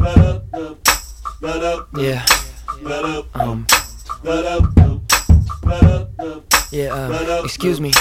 Yeah. Excuse me.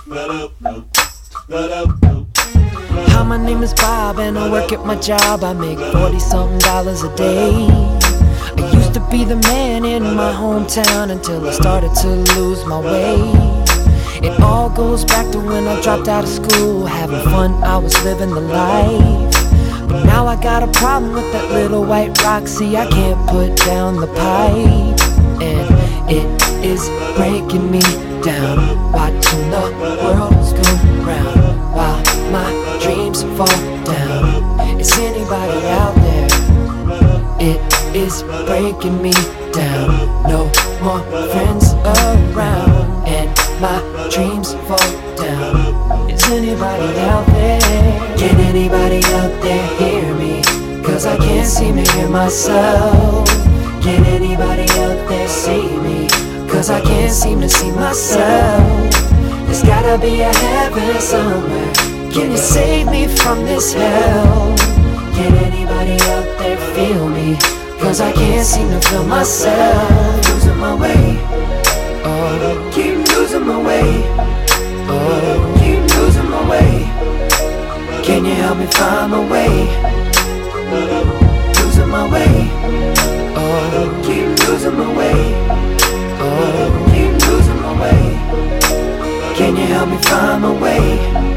Hi, my name is Bob and I work at my job. I make $40-something a day. I used to be the man in my hometown until I started to lose my way. It all goes back to when I dropped out of school. Having fun, I was living the life. But now I got a problem with that little white rock. See, I can't put down the pipe, and it is breaking me down. Watching the world spin round while my dreams fall down. Is anybody out there? It is breaking me down. No more friends around, and my dreams fall down. Is anybody out there? Can anybody out there hear me? Cause I can't seem to hear myself. Can anybody out there see me? Cause I can't seem to see myself. There's gotta be a heaven somewhere. Can you save me from this hell? Can anybody out there feel me? Cause I can't seem to feel myself. Losing my way. Oh, keep losing my way. Oh, keep losing my way. Can you help me find my way? Losing my way. Oh, keep losing my way. Oh, keep losing my way. Can you help me find my way?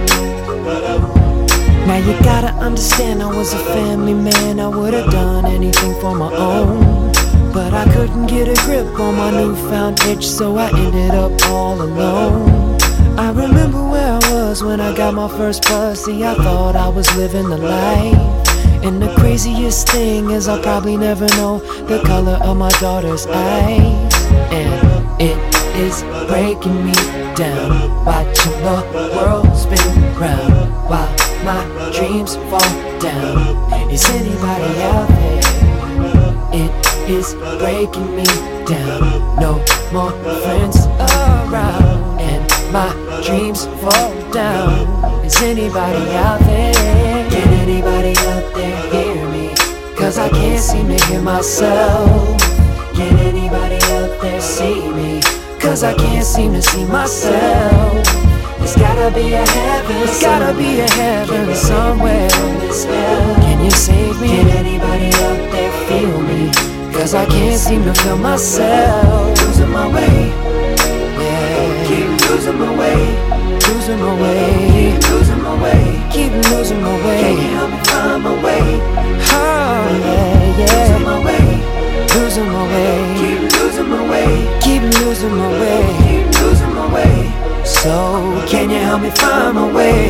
Now you gotta understand, I was a family man. I would've done anything for my own, but I couldn't get a grip on my newfound itch, so I ended up all alone. I remember where I was when I got my first buzz. See, I thought I was living the life, and the craziest thing is I'll probably never know the color of my daughter's eyes. And it is breaking me down, watching the world spin round while my dreams fall down. Is anybody out there? It is breaking me down. No more friends around, and my dreams fall down. Is anybody out there? Can anybody out there hear me? Cause I can't seem to hear myself. Can anybody out there see me? Cause I can't seem to see myself. There's gotta be a heaven. There's gotta be a heaven somewhere. Can you save me? Can anybody out there feel me? Cause I can't seem to feel myself. Losing my way. Yeah. Keep losing my way. Losing my way. Keep losing my way. Keep losing my way. Can you help me find my way? Oh yeah, yeah. Losing my way. Losing my way. Keep losing my way. Keep losing my way. Keep losing my way. So can you help me find my way?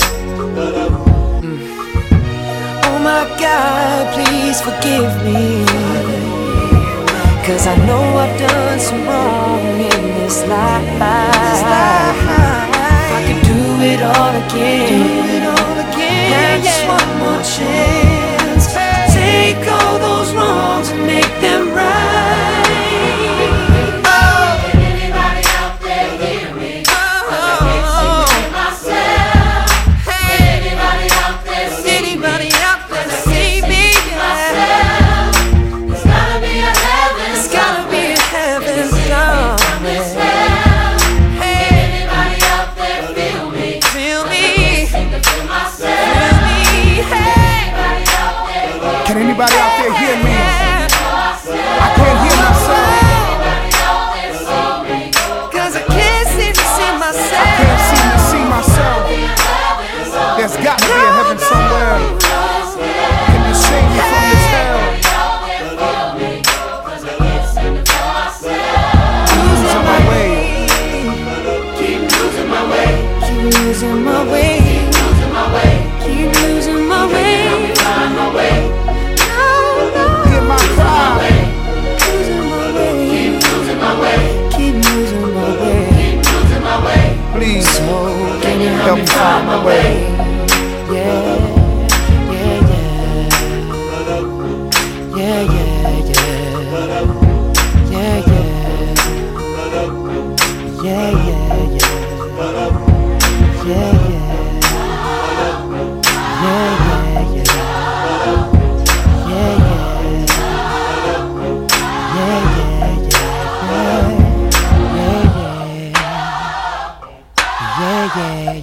Oh my God, please forgive me, cause I know I've done some wrong in this life. If I could do it all again, have just one more chance, take all those wrongs and make them right. Can anybody out there hear me? I can't hear myself. Cause I can't seem to see myself. I can't seem to see myself. There's got to be a heaven somewhere. Can you save me from this hell? Losing my way. Keep losing my way. Keep losing my way. Keep losing my way. Keep losing my way. Can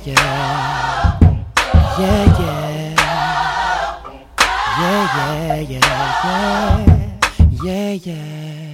yeah. Yeah, yeah. Yeah, yeah, yeah, yeah. Yeah, yeah.